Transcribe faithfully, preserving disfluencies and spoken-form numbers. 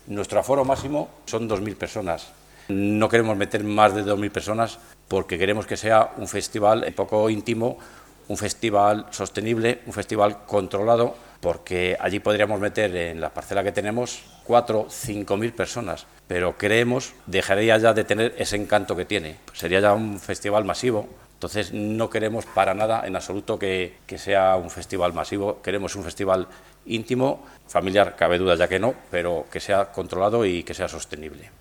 Nuestro aforo máximo son dos mil personas. No queremos meter más de dos mil personas porque queremos que sea un festival un poco íntimo, un festival sostenible, un festival controlado, porque allí podríamos meter en la parcela que tenemos cuatro, cinco mil personas, pero creemos dejaría ya de tener ese encanto que tiene. Sería ya un festival masivo. Entonces no queremos para nada en absoluto que, que sea un festival masivo, queremos un festival íntimo, familiar, cabe duda ya que no, pero que sea controlado y que sea sostenible.